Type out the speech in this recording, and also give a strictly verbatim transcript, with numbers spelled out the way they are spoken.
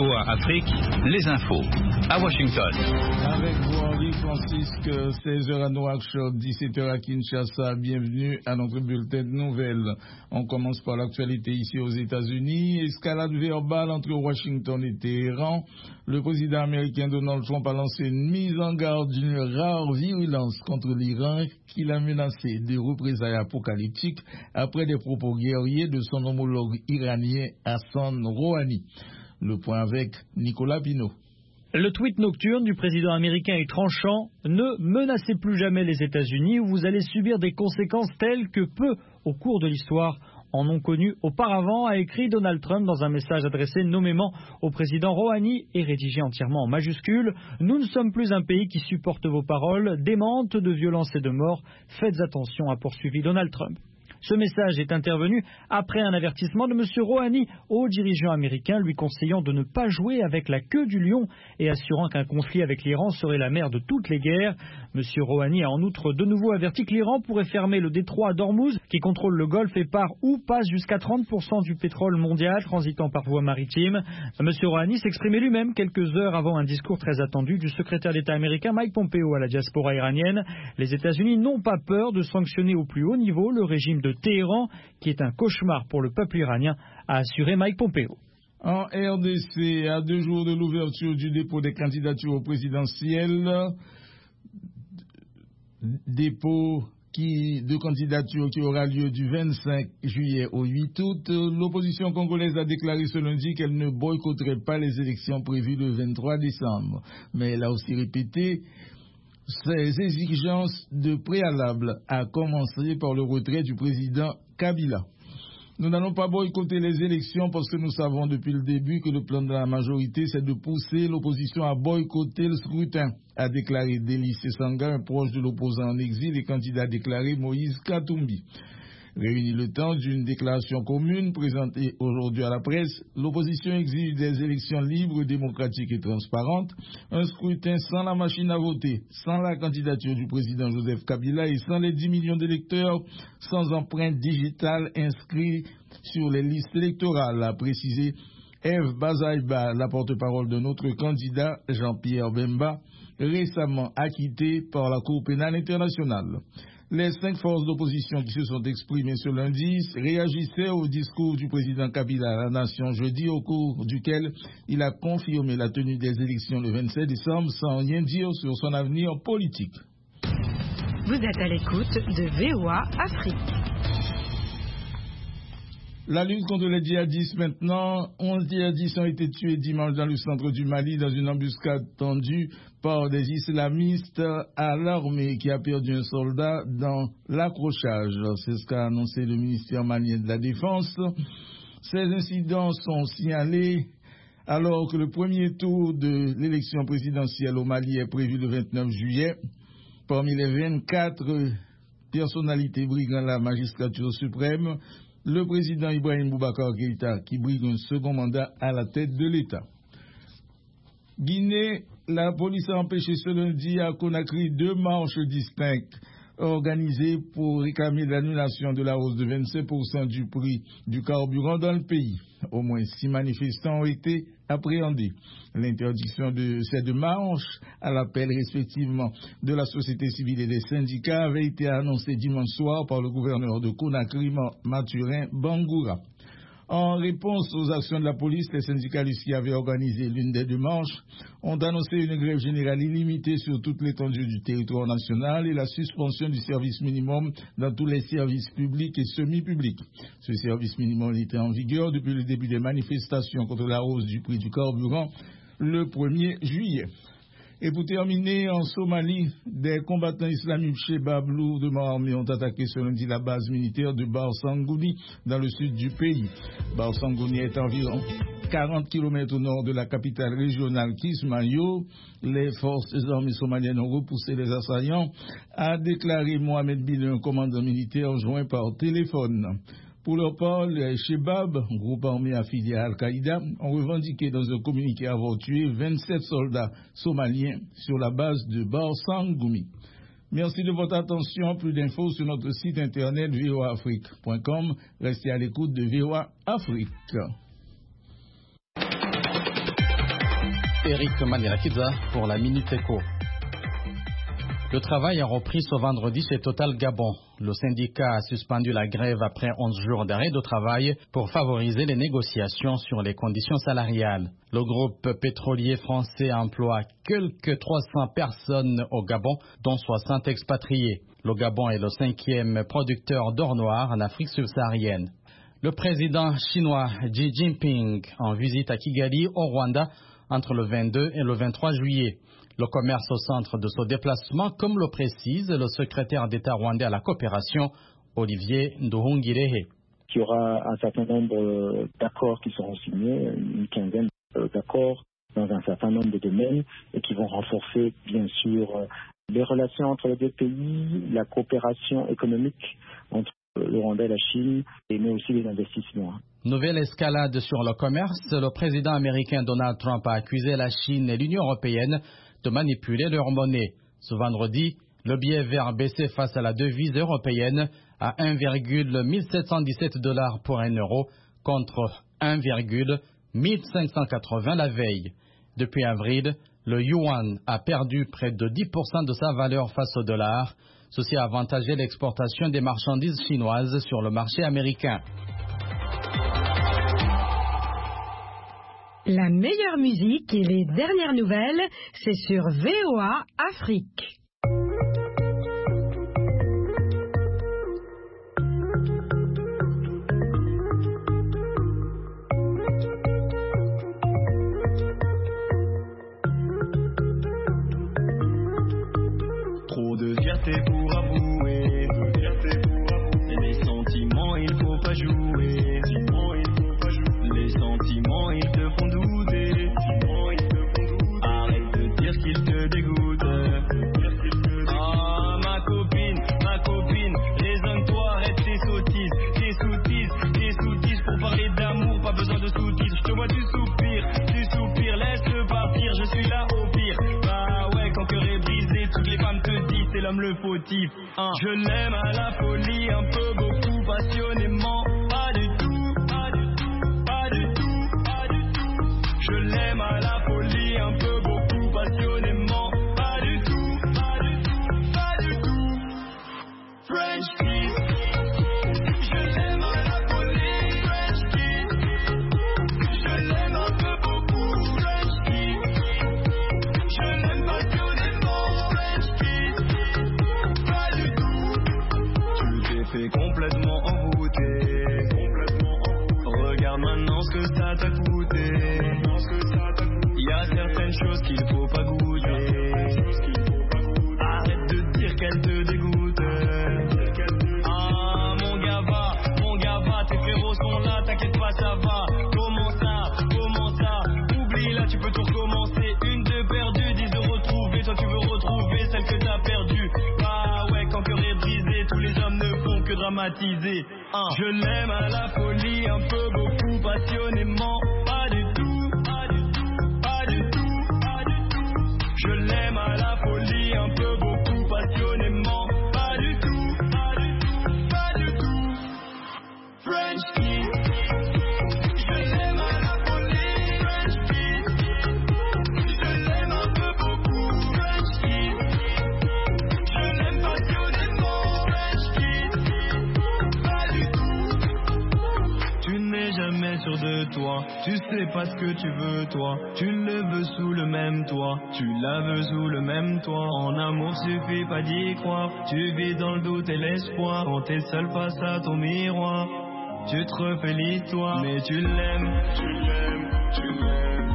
V O A Afrique, les infos à Washington. Avec vous, Henri Francisque, seize heures à Nouakchott, dix-sept heures à Kinshasa. Bienvenue à notre bulletin de nouvelles. On commence par l'actualité ici aux États-Unis. Escalade verbale entre Washington et Téhéran. Le président américain Donald Trump a lancé une mise en garde d'une rare virulence contre l'Iran qui l'a menacé de représailles apocalyptiques après des propos guerriers de son homologue iranien Hassan Rouhani. Le point avec Nicolas Pinault. Le tweet nocturne du président américain est tranchant. Ne menacez plus jamais les États-Unis ou vous allez subir des conséquences telles que peu, au cours de l'histoire, en ont connu auparavant, a écrit Donald Trump dans un message adressé nommément au président Rouhani et rédigé entièrement en majuscules. Nous ne sommes plus un pays qui supporte vos paroles démentes de violence et de mort. Faites attention, a poursuivi Donald Trump. Ce message est intervenu après un avertissement de M. Rouhani au dirigeant américain lui conseillant de ne pas jouer avec la queue du lion et assurant qu'un conflit avec l'Iran serait la mère de toutes les guerres. M. Rouhani a en outre de nouveau averti que l'Iran pourrait fermer le détroit d'Ormuz qui contrôle le Golfe et part ou passe jusqu'à trente pour cent du pétrole mondial transitant par voie maritime. M. Rouhani s'exprimait lui-même quelques heures avant un discours très attendu du secrétaire d'État américain Mike Pompeo à la diaspora iranienne. Les États-Unis n'ont pas peur de sanctionner au plus haut niveau le régime de Téhéran, qui est un cauchemar pour le peuple iranien, a assuré Mike Pompeo. En R D C, à deux jours de l'ouverture du dépôt des candidatures au présidentiel, dépôt qui, de candidature qui aura lieu du vingt-cinq juillet au huit août, l'opposition congolaise a déclaré ce lundi qu'elle ne boycotterait pas les élections prévues le vingt-trois décembre. Mais elle a aussi répété ces exigences de préalable, à commencer par le retrait du président Kabila. Nous n'allons pas boycotter les élections parce que nous savons depuis le début que le plan de la majorité, c'est de pousser l'opposition à boycotter le scrutin, a déclaré Delis Sanga, un proche de l'opposant en exil et candidat déclaré Moïse Katumbi. Réuni le temps d'une déclaration commune présentée aujourd'hui à la presse, l'opposition exige des élections libres, démocratiques et transparentes, un scrutin sans la machine à voter, sans la candidature du président Joseph Kabila et sans les dix millions d'électeurs sans empreinte digitale inscrits sur les listes électorales, a précisé Eve Bazaïba, la porte-parole de notre candidat Jean-Pierre Bemba, récemment acquitté par la Cour pénale internationale. Les cinq forces d'opposition qui se sont exprimées ce lundi réagissaient au discours du président Kabila à la nation jeudi, au cours duquel il a confirmé la tenue des élections le vingt-sept décembre sans rien dire sur son avenir politique. Vous êtes à l'écoute de V O A Afrique. La lutte contre les djihadistes maintenant. onze djihadistes ont été tués dimanche dans le centre du Mali dans une embuscade tendue par des islamistes à l'armée qui a perdu un soldat dans l'accrochage. C'est ce qu'a annoncé le ministère malien de la Défense. Ces incidents sont signalés alors que le premier tour de l'élection présidentielle au Mali est prévu le vingt-neuf juillet. Parmi les vingt-quatre personnalités briguant la magistrature suprême, le président Ibrahim Boubacar Keïta qui brigue un second mandat à la tête de l'État. Guinée, la police a empêché ce lundi à Conakry deux marches distinctes organisées pour réclamer l'annulation de la hausse de vingt-cinq pour cent du prix du carburant dans le pays. Au moins six manifestants ont été appréhendés. L'interdiction de ces deux marches, à l'appel respectivement de la société civile et des syndicats, avait été annoncée dimanche soir par le gouverneur de Conakry, Mathurin Bangoura. En réponse aux actions de la police, les syndicalistes qui avaient organisé l'une des deux marches ont annoncé une grève générale illimitée sur toute l'étendue du territoire national et la suspension du service minimum dans tous les services publics et semi-publics. Ce service minimum était en vigueur depuis le début des manifestations contre la hausse du prix du carburant le premier juillet. Et pour terminer, en Somalie, des combattants islamiques Shebab lourdement armés ont attaqué ce lundi la base militaire de Barsangouni dans le sud du pays. Barsangouni est environ quarante kilomètres au nord de la capitale régionale Kismayo. Les forces armées somaliennes ont repoussé les assaillants, a déclaré Mohamed Bile, un commandant militaire joint par téléphone. Pour leur part, les Shebab, groupe armé affilié à Al-Qaïda, ont revendiqué dans un communiqué avoir tué vingt-sept soldats somaliens sur la base de Barsangouni. Merci de votre attention. Plus d'infos sur notre site internet v o a afrique point com. Restez à l'écoute de V O A Afrique. Eric Manirakidza pour la Minute Éco. Le travail a repris ce vendredi chez Total Gabon. Le syndicat a suspendu la grève après onze jours d'arrêt de travail pour favoriser les négociations sur les conditions salariales. Le groupe pétrolier français emploie quelques trois cents personnes au Gabon, dont soixante expatriés. Le Gabon est le cinquième producteur d'or noir en Afrique subsaharienne. Le président chinois Xi Jinping en visite à Kigali, au Rwanda, entre le vingt-deux et le vingt-trois juillet. Le commerce au centre de ce déplacement, comme le précise le secrétaire d'État rwandais à la coopération, Olivier Nduhungirehe. Il y aura un certain nombre d'accords qui seront signés, une quinzaine d'accords dans un certain nombre de domaines et qui vont renforcer bien sûr les relations entre les deux pays, la coopération économique entre le Rwanda et la Chine, mais aussi les investissements. Nouvelle escalade sur le commerce. Le président américain Donald Trump a accusé la Chine et l'Union européenne de manipuler leur monnaie. Ce vendredi, le billet vert a baissé face à la devise européenne à un virgule mille sept cent dix-sept dollars pour un euro contre un virgule mille cinq cent quatre-vingts la veille. Depuis avril, le yuan a perdu près de dix pour cent de sa valeur face au dollar. Ceci a avantagé l'exportation des marchandises chinoises sur le marché américain. La meilleure musique et les dernières nouvelles, c'est sur V O A Afrique. Trop de fierté pour avouer, de fierté pour avouer. Les sentiments, il faut pas jouer. Sentiments, il faut pas jouer. Les sentiments, ils te font douter. Sentiments, ils te font douter. Arrête de dire qu'ils te dégoûtent. Ah, ma copine, ma copine, raisonne-toi, arrête tes sottises, tes sottises, tes sottises pour parler d'amour, pas besoin de sous-titres. Je te vois, tu soupires, tu soupires, laisse-le partir, je suis là au pire. Bah ouais, quand cœur est brisé, toutes les femmes te disent c'est l'homme le fautif. Hein. Je l'aime à la folie, un peu, beaucoup, passionnément. Pas du tout, pas du tout, pas du tout, pas du tout. Je l'aime à la folie, un peu, beaucoup, passionnément. Pas du tout, pas du tout, pas du tout. French kiss. Je l'aime à la folie, French kiss. Je l'aime un peu, beaucoup, French kiss. Je l'aime passionnément, French kiss. Pas du tout. Tu t'es fait complètement envoûter. Complètement envoûter. Regarde maintenant ce que ça t'a coûté. Il y a certaines choses qu'il faut pas goûter. Arrête de dire qu'elle te dégoûte. Ah mon gars va, mon gars va, tes frérots sont là, t'inquiète pas ça va. Comment ça, comment ça, oublie là tu peux tout recommencer. Une de perdue, dix de retrouvée. Toi tu veux retrouver celle que t'as perdue. Ah ouais, quand cœur est brisé, tous les hommes ne font que dramatiser. Ah. Je l'aime à la folie, un peu, beaucoup, passionnément. Pas du tout, pas du tout, pas du tout, pas du tout. Je l'aime à la folie, un peu, beaucoup, passionnément. Pas du tout, pas du tout, pas du tout. French kiss. Je l'aime à la folie, French kiss. Je l'aime un peu, beaucoup, French kiss. Je l'aime passionnément, French kiss. Pas du tout. Tu n'es jamais sûr de toi. Tu sais pas ce que tu veux, toi. Tu le veux sous le même toit. Tu la veux sous le même toit. En amour, suffit pas d'y croire. Tu vis dans le doute et l'espoir. Quand t'es seul face à ton miroir, tu te refais toi. Mais tu l'aimes, tu l'aimes, tu l'aimes.